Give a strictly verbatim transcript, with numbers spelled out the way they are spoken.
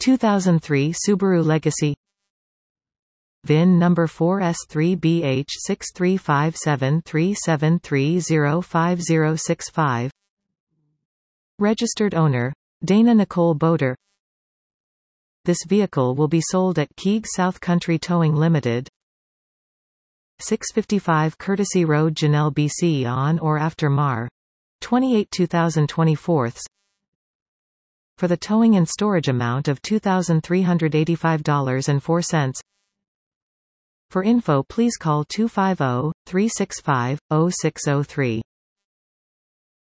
two thousand three Subaru Legacy. V I N number four S three B H six three five seven three seven three zero five zero six five. Registered owner, Dana Nicole Boder. This vehicle will be sold at Keeg South Country Towing Limited, six fifty-five Courtesy Road, Janelle, B C on or after Mar twenty-eighth two thousand twenty-four, for the towing and storage amount of two thousand three hundred eighty-five dollars and four cents. For info please call two five zero, three six five, zero six zero three.